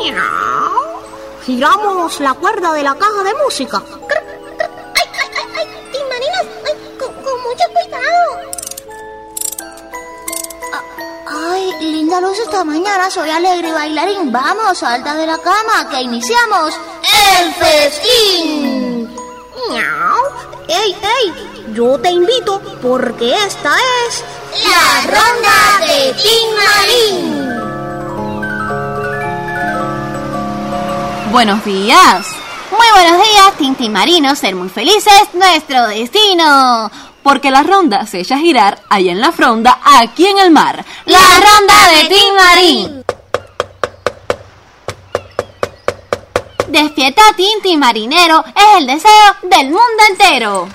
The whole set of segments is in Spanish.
Giramos la cuerda de la caja de música. ¡Ay! ¡Timarinas! ¡Con mucho cuidado! ¡Ay, linda luz esta mañana! Soy alegre y bailarín. ¡Vamos, salta de la cama, que iniciamos el festín! ¡Ey! Yo te invito porque esta es la ronda de Tin Marín. Buenos días. Muy buenos días, tintimarinos. Ser muy felices, nuestro destino. Porque la ronda se echa a girar allá en la fronda, aquí en el mar. La ronda de Tin Marín. Despierta, Tinti marinero, es el deseo del mundo entero.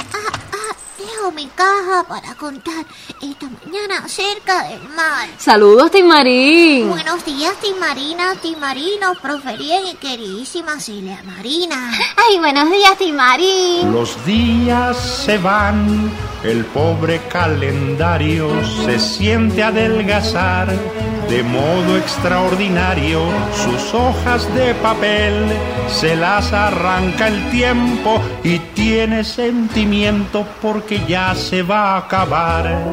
Dejo mi caja para contar esta mañana cerca del mar. Saludos, Tin Marín. Buenos días, Timarinas, Timarinos, profe Bien y queridísima Celia Marina. Ay, buenos días, Tin Marín. Los días se van, el pobre calendario se siente adelgazar de modo extraordinario. Sus hojas de papel se las arranca el tiempo y tiene sentimiento porque ya se va a acabar.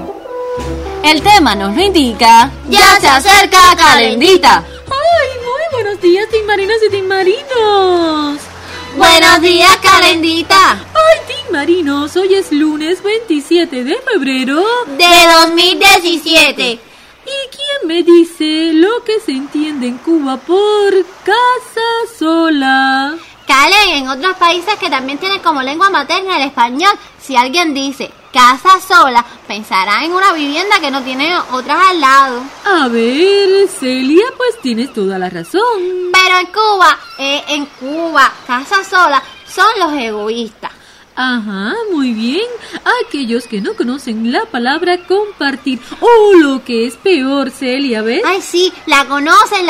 El tema nos lo indica. ¡Ya se acerca Calendita! ¡Ay, muy buenos días, tinmarinas y tinmarinos! ¡Buenos días, Calendita! ¡Ay, tinmarinos! Hoy es lunes 27 de febrero de 2017. ¿Y quién me dice lo que se entiende en Cuba por casa sola? Calen, en otros países que también tienen como lengua materna el español, si alguien dice casa sola, pensará en una vivienda que no tiene otras al lado. A ver, Celia, pues tienes toda la razón. Pero en Cuba, casa sola son los egoístas. Ajá, muy bien. Aquellos que no conocen la palabra compartir. O lo que es peor, Celia, ¿ves? Ay, sí, la conocen,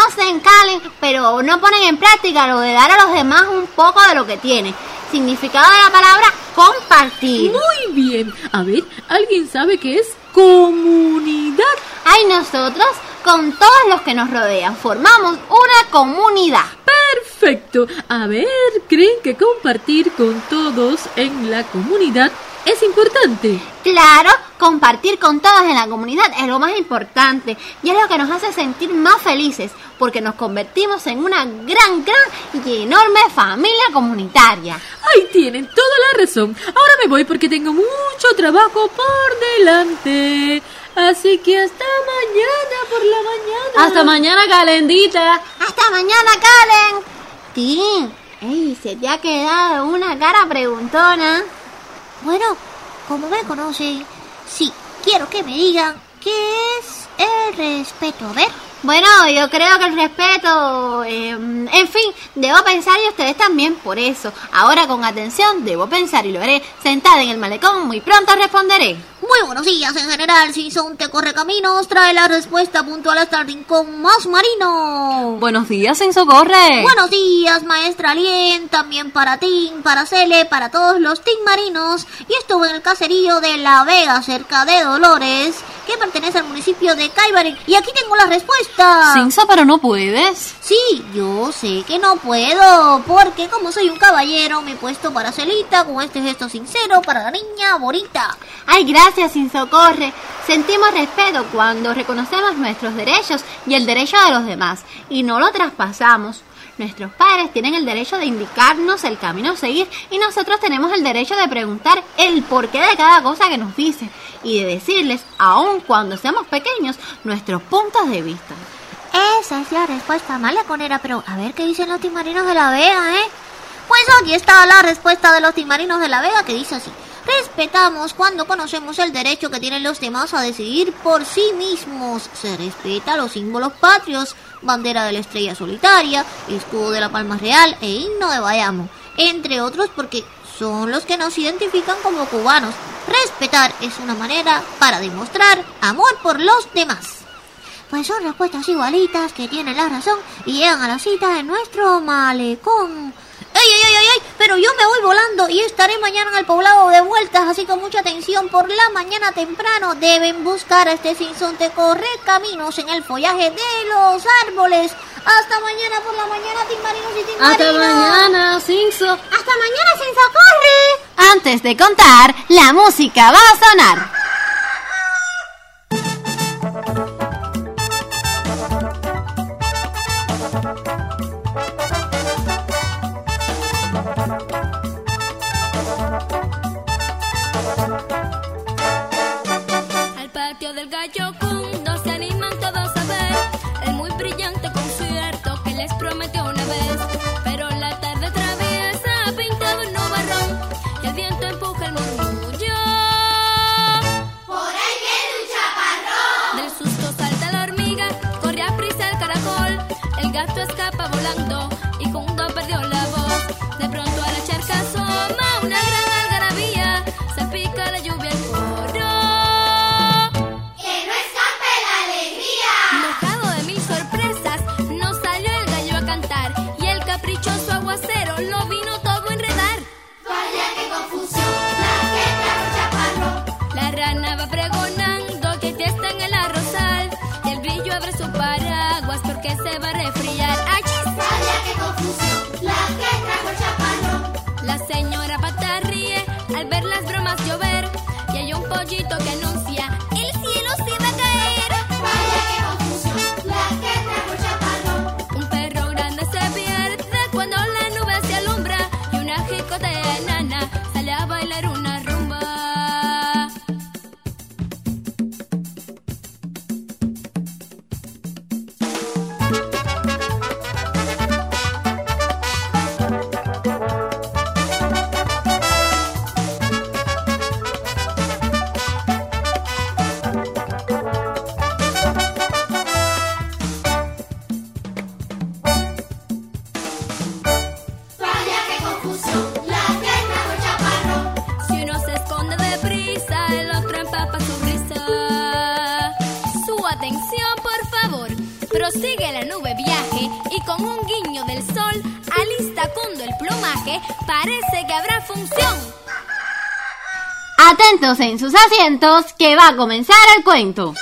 Calen, pero no ponen en práctica lo de dar a los demás un poco de lo que tienen. Significado de la palabra compartir. Muy bien. A ver, ¿alguien sabe qué es comunidad? Ay, nosotros, con todos los que nos rodean, formamos una comunidad. Perfecto. A ver, ¿creen que compartir con todos en la comunidad es importante? Claro, compartir con todos en la comunidad es lo más importante y es lo que nos hace sentir más felices porque nos convertimos en una gran y enorme familia comunitaria. ¡Ay, tienen toda la razón! Ahora me voy porque tengo mucho trabajo por delante. Así que hasta mañana por la mañana. Hasta mañana, Calendita. Hasta mañana, Calen. Tin, ey, se te ha quedado una cara preguntona. Bueno, ¿cómo me conocen? Sí, quiero que me digan qué es el respeto. A ver. Bueno, yo creo que el respeto, en fin, debo pensar y ustedes también por eso. Ahora con atención, debo pensar y lo haré. Sentada en el malecón, muy pronto responderé. Muy buenos días en general, si son te corre caminos, trae la respuesta puntual hasta el rincón más marino. Buenos días, sin socorre. Buenos días, maestra Lien, también para Tin, para Cele, para todos los tinmarinos. Y estuve en el caserío de La Vega, cerca de Dolores, que pertenece al municipio de Caibarín. Y aquí tengo la respuesta. Cinso, pero no puedes. Sí, yo sé que no puedo, porque como soy un caballero, me he puesto para Celita con este gesto sincero para la niña bonita. Ay, gracias, sin socorre. Sentimos respeto cuando reconocemos nuestros derechos y el derecho de los demás y no lo traspasamos. Nuestros padres tienen el derecho de indicarnos el camino a seguir y nosotros tenemos el derecho de preguntar el porqué de cada cosa que nos dicen y de decirles, aun cuando seamos pequeños, nuestros puntos de vista. Esa es la respuesta malaconera, pero a ver qué dicen los tinmarinos de La Vega, ¿eh? Pues aquí está la respuesta de los tinmarinos de La Vega, que dice así: respetamos cuando conocemos el derecho que tienen los demás a decidir por sí mismos. Se respeta los símbolos patrios, bandera de la estrella solitaria, escudo de la palma real e himno de Bayamo, entre otros, porque son los que nos identifican como cubanos. Respetar es una manera para demostrar amor por los demás. Pues son respuestas igualitas que tienen la razón y llegan a la cita en nuestro malecón. ¡Ey! Pero yo me voy volando y estaré mañana en el poblado de vueltas, así que mucha atención por la mañana temprano. Deben buscar a este sinsonte corre caminos en el follaje de los árboles. Hasta mañana por la mañana, timarinos y timarinos. Hasta mañana, Cinzo. Hasta mañana, Cinzo, corre. Antes de contar, la música va a sonar. Al patio del Gallo Cundo se animan todos a ver el muy brillante concierto que les prometió una vez. Pero la tarde traviesa ha pintado un nubarrón y el viento empuja el murmullo. Por ahí viene un chaparrón. Del susto salta la hormiga, corre a prisa el caracol. El gato escapa volando y Cundo perdió la voz. De pronto a la charca asoma una gran algarabía, salpica la lluvia el coro. Que no escape la alegría. Mojado de mil sorpresas, no salió el gallo a cantar y el caprichoso aguacero lo vino todo a enredar. Vaya qué confusión, la que trajo el chaparrón. La rana va pregonando que ya está en el arrozal y el grillo abre su paraguas porque se va a resfriar. ¡Achis! Vaya qué confusión, la que trajo el chaparrón. La señora Pata ríe al ver las bromas llover y hay un pollito que anuncia el cielo se va a caer. Vaya qué confusión, la que trajo el chaparrón. Un perro grande se pierde cuando la nube se alumbra y una jicotea enana sale a bailar una rumba. Vaya qué confusión, la que trajo el chaparrón. Si uno se esconde deprisa, el otro empapa su risa. Su atención, por favor. Prosigue la nube viaje y con un guiño del sol alista Cundo el plumaje. Parece que habrá función. Atentos en sus asientos, que va a comenzar el cuento.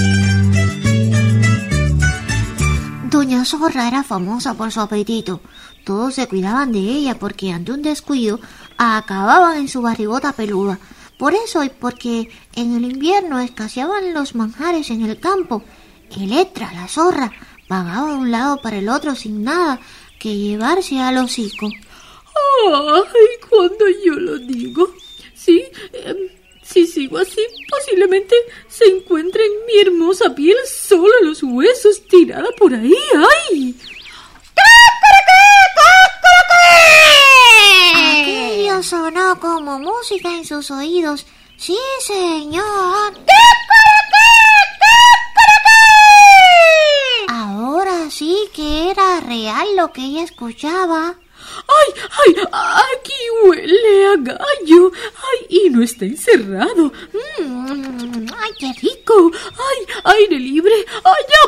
Doña Zorra era famosa por su apetito. Todos se cuidaban de ella porque ante un descuido acababan en su barrigota peluda. Por eso y porque en el invierno escaseaban los manjares en el campo, Electra, la zorra, vagaba de un lado para el otro sin nada que llevarse al hocico. Ay, cuando yo lo digo. Sí, si sigo así, posiblemente se encuentre en mi hermosa piel solo los huesos tirada por ahí. ¡Ay! Aquello sonó como música en sus oídos. Sí, señor. Ahora sí que era real lo que ella escuchaba. ¡Ay! Aquí huele a gallo. ¡Ay! Y no está encerrado. ¡Ay, qué rico! ¡Ay, aire libre! ¡Allá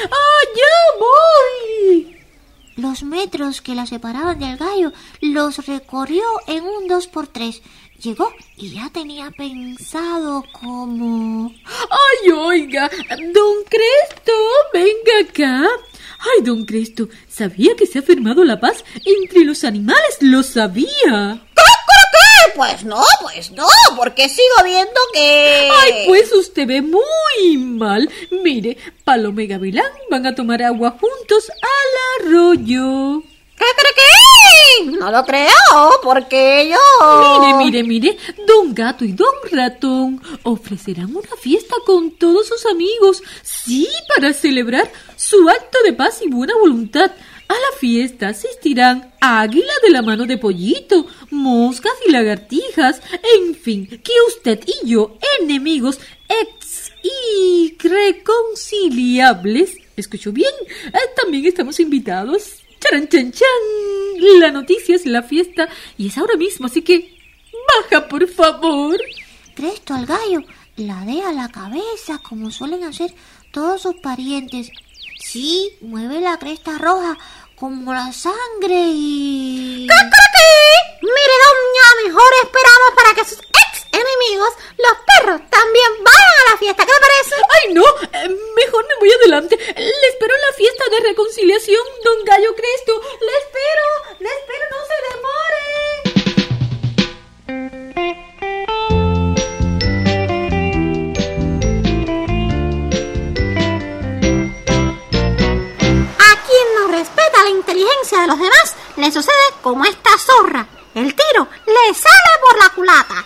voy! Los metros que la separaban del gallo los recorrió en un 2x3. Llegó y ya tenía pensado como... ¡Ay, oiga! ¡Don Cresto, venga acá! ¡Ay, don Cresto! Sabía que se ha firmado la paz entre los animales. ¡Lo sabía! Pues no, porque sigo viendo que... ¡Ay, pues usted ve muy mal! Mire, Paloma y Gavilán van a tomar agua juntos al arroyo. ¿Qué? No lo creo, porque yo... Mire, don Gato y don Ratón ofrecerán una fiesta con todos sus amigos, sí, para celebrar su acto de paz y buena voluntad. A la fiesta asistirán Águila de la mano de Pollito, moscas y lagartijas, en fin, que usted y yo, enemigos ex y reconciliables, ¿escuchó bien? También estamos invitados. ¡Charan, chan, chan! La noticia es la fiesta y es ahora mismo, así que baja, por favor. Cresto al gallo ladea la cabeza como suelen hacer todos sus parientes. Sí, mueve la cresta roja como la sangre y... Mire, doña, mejor esperamos para que sus ex enemigos, los perros, también vayan a la fiesta. ¿Qué le parece? ¡Ay, no! Mejor me voy adelante. Le espero en la fiesta de reconciliación. reconciliación, don Gallo Cresto. ¡Le espero, no se A quien no respeta la inteligencia de los demás, le sucede como esta zorra. El tiro le sale por la culata.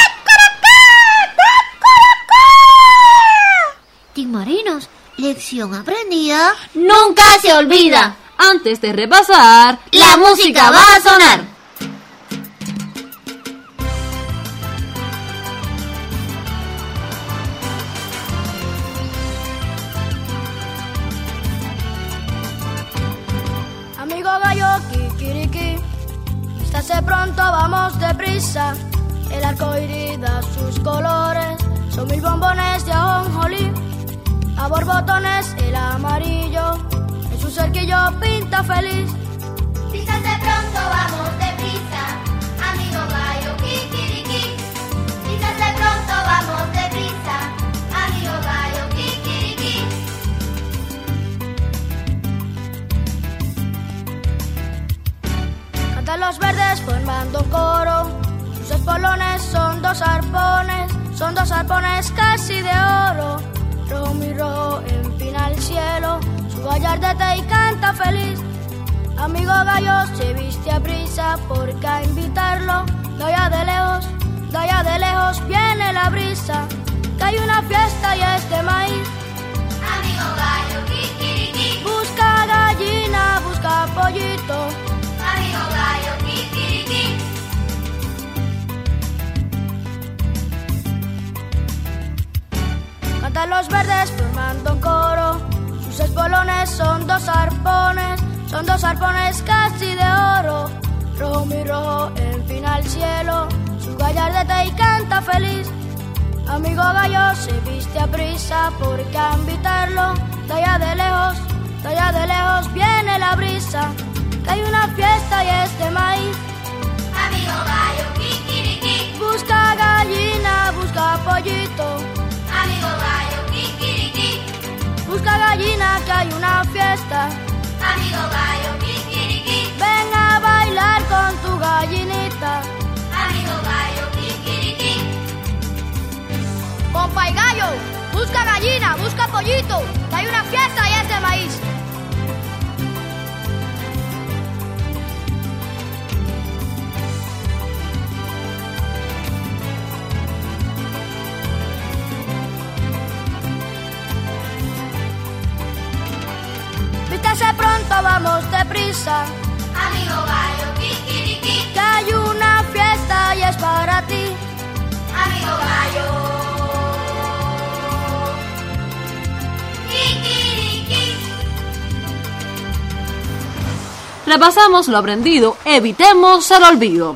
Timarinos, lección aprendida Nunca se olvida. Antes de repasar, la música va a sonar. Amigo gallo, kikiriki, estáse pronto, vamos deprisa. El arco iris da sus colores, son 1000 bombones de ajonjolí. A borbotones el amarillo, en su cerquillo pinta feliz. Písate pronto, vamos deprisa, amigo gallo, kikiriki. Písate pronto, vamos deprisa, amigo gallo, kikiriki. Cantan los verdes formando un coro, sus espolones son 2 arpones casi de oro. Rojo mi rojo empina el cielo, su gallardete y canta feliz. Amigo gallo se viste a prisa porque a invitarlo de allá de lejos viene la brisa. Que hay una fiesta y es de maíz. Amigo gallo, kikiriki. Busca gallina, busca pollito. Amigo gallo, kikiriki. Cantan los verdes formando un coro, sus espolones son 2 arpones casi de oro. Rojo mi rojo empina el cielo, su gallardete y canta feliz. Amigo gallo se viste a prisa porque a invitarlo de allá de lejos viene la brisa. Que hay una fiesta y es de maíz. Amigo gallo, kikiriki. Busca gallina, busca pollito. Amigo gallo, kikiriki. Busca gallina que hay una fiesta. Amigo gallo, kikiriki. Ven a bailar con tu gallinita. Amigo gallo, kikiriki. Compa y gallo, busca gallina, busca pollito, que hay una fiesta y es de maíz. Vístase pronto, vamos deprisa. Amigo gallo, kikiriki. Que hay una fiesta y es para ti. Amigo gallo, kikiriki. Repasamos lo aprendido, evitemos el olvido.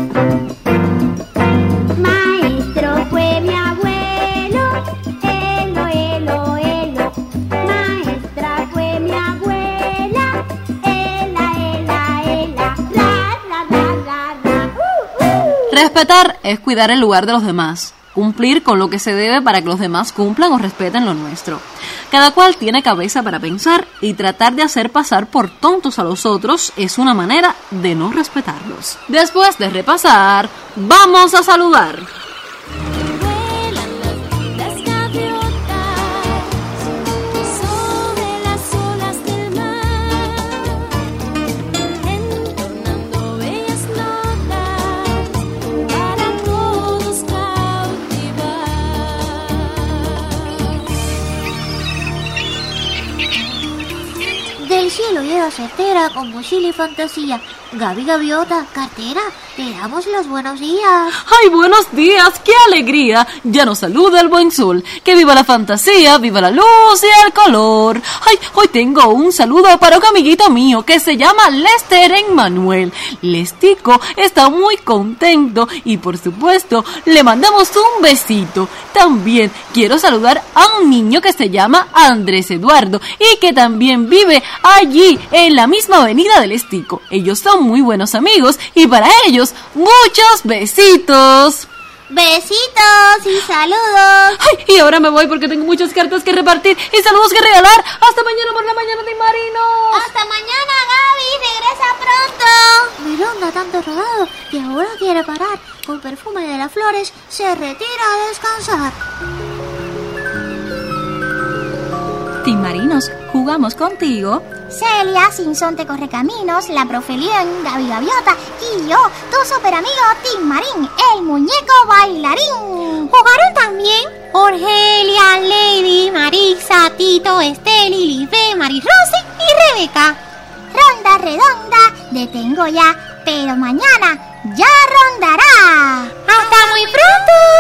Maestro fue mi abuelo, elo, elo, elo. Maestra fue mi abuela, ela, ela, ela. La, la, la, la, la. Respetar es cuidar el lugar de los demás, cumplir con lo que se debe para que los demás cumplan o respeten lo nuestro. Cada cual tiene cabeza para pensar y tratar de hacer pasar por tontos a los otros es una manera de no respetarlos. Después de repasar, vamos a saludar. Vuelan las gaviotas sobre las olas del mar, entonando bellas notas para todos cautivar. Del cielo llega certera con mochila y fantasía. Gaby Gaviota, cartera, te damos los buenos días. ¡Ay, buenos días! ¡Qué alegría! Ya nos saluda el buen sol. ¡Que viva la fantasía, viva la luz y el color! ¡Ay, hoy tengo un saludo para un amiguito mío que se llama Lester Emmanuel! Lestico está muy contento y, por supuesto, le mandamos un besito. También quiero saludar a un niño que se llama Andrés Eduardo y que también vive allí, en la misma avenida del Lestico. Ellos son muy buenos amigos y para ellos muchos besitos. Besitos y saludos. Ay, y ahora me voy porque tengo muchas cartas que repartir y saludos que regalar. Hasta mañana por la mañana, Timarinos. Hasta mañana, Gaby. Regresa pronto. Meronda, tanto rodado y ahora quiere parar. Con perfume de las flores se retira a descansar. Timarinos, jugamos contigo. Celia, Sinsonte Correcaminos, la profe Lien, Gaby Gaviota y yo, tu super amigo Tim Marín, el muñeco bailarín. ¿Jugaron también? Orgelia, Lady, Marisa, Tito, Esteli, Libe, Marirosy y Rebeca. Ronda redonda, detengo ya, pero mañana ya rondará. ¡Hasta muy pronto!